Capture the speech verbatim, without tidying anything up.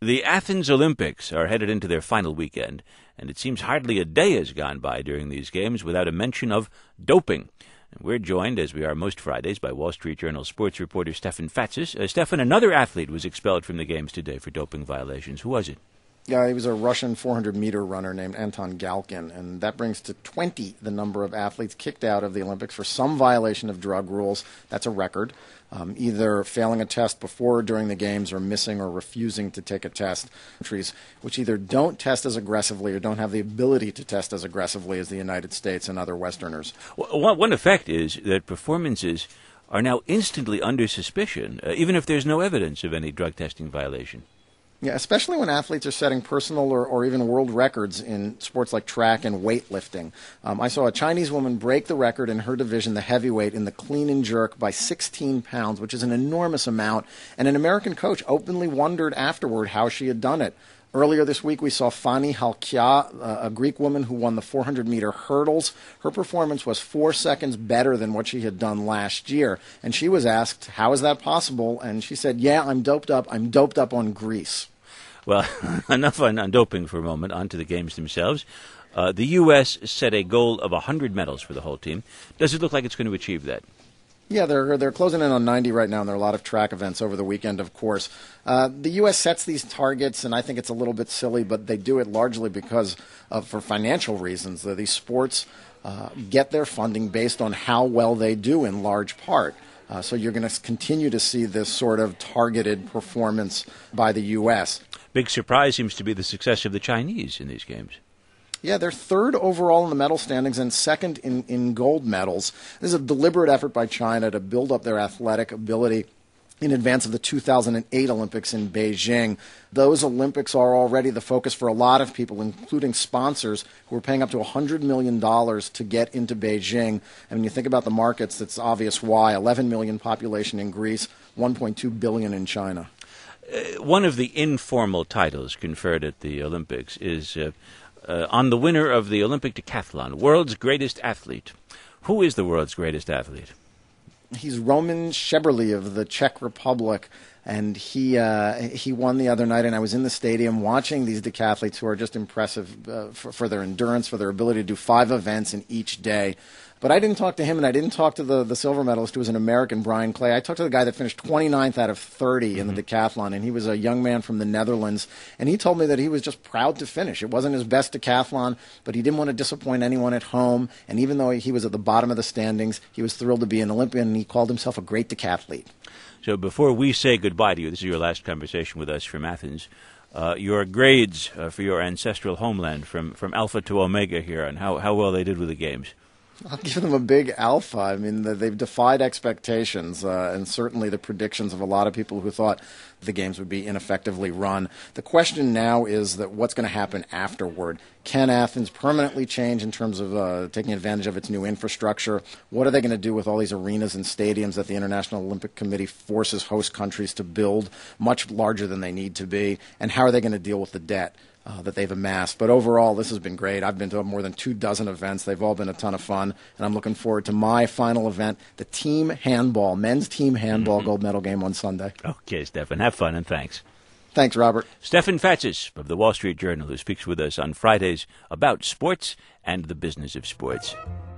The Athens Olympics are headed into their final weekend, and it seems hardly a day has gone by during these games without a mention of doping. And we're joined, as we are most Fridays, by Wall Street Journal sports reporter Stefan Fatsis. Uh, Stefan, another athlete was expelled from the games today for doping violations. Who was it? Yeah, he was a Russian four hundred meter runner named Anton Galkin, and that brings to twenty the number of athletes kicked out of the Olympics for some violation of drug rules. That's a record, um, either failing a test before or during the games or missing or refusing to take a test. Countries which either don't test as aggressively or don't have the ability to test as aggressively as the United States and other Westerners. Well, one effect is that performances are now instantly under suspicion, uh, even if there's no evidence of any drug testing violation. Yeah, especially when athletes are setting personal or, or even world records in sports like track and weightlifting. Um, I saw a Chinese woman break the record in her division, the heavyweight, in the clean and jerk by sixteen pounds, which is an enormous amount. And an American coach openly wondered afterward how she had done it. Earlier this week, we saw Fani Halkia, a Greek woman who won the four hundred meter hurdles. Her performance was four seconds better than what she had done last year. And she was asked, how is that possible? And she said, yeah, I'm doped up. I'm doped up on grease. Well, enough on, on doping for a moment. On to the games themselves. Uh, the U S set a goal of one hundred medals for the whole team. Does it look like it's going to achieve that? Yeah, they're they're closing in on ninety right now, and there are a lot of track events over the weekend, of course. Uh, the U S sets these targets, and I think it's a little bit silly, but they do it largely because of, for financial reasons. Uh, these sports uh, get their funding based on how well they do in large part. Uh, so you're going to continue to see this sort of targeted performance by the U S Big surprise seems to be the success of the Chinese in these games. Yeah, they're third overall in the medal standings and second in, in gold medals. This is a deliberate effort by China to build up their athletic ability in advance of the two thousand eight Olympics in Beijing. Those Olympics are already the focus for a lot of people, including sponsors who are paying up to one hundred million dollars to get into Beijing. And when you think about the markets, it's obvious why. eleven million population in Greece, one point two billion in China. Uh, one of the informal titles conferred at the Olympics is uh, uh, on the winner of the Olympic decathlon, world's greatest athlete. Who is the world's greatest athlete? He's Roman Sheberly of the Czech Republic, and he uh, he won the other night, and I was in the stadium watching these decathletes who are just impressive uh, for, for their endurance, for their ability to do five events in each day. But I didn't talk to him, and I didn't talk to the, the silver medalist, who was an American, Brian Clay. I talked to the guy that finished twenty-ninth out of thirty in the decathlon, and he was a young man from the Netherlands. And he told me that he was just proud to finish. It wasn't his best decathlon, but he didn't want to disappoint anyone at home. And even though he was at the bottom of the standings, he was thrilled to be an Olympian, and he called himself a great decathlete. So before we say goodbye to you, this is your last conversation with us from Athens. Uh, your grades uh, for your ancestral homeland from, from Alpha to Omega here, and how, how well they did with the games. I'll give them a big alpha. I mean, they've defied expectations, uh, and certainly the predictions of a lot of people who thought the games would be ineffectively run. The question now is that what's going to happen afterward. Can Athens permanently change in terms of uh, taking advantage of its new infrastructure? What are they going to do with all these arenas and stadiums that the International Olympic Committee forces host countries to build much larger than they need to be? And how are they going to deal with the debt Uh, that they've amassed? But overall, this has been great. I've been to more than two dozen events. They've all been a ton of fun, and I'm looking forward to my final event, the team handball, men's team handball mm-hmm. gold medal game on Sunday. Okay, Stefan, have fun, and thanks. Thanks, Robert. Stefan Fatsis of the Wall Street Journal, who speaks with us on Fridays about sports and the business of sports.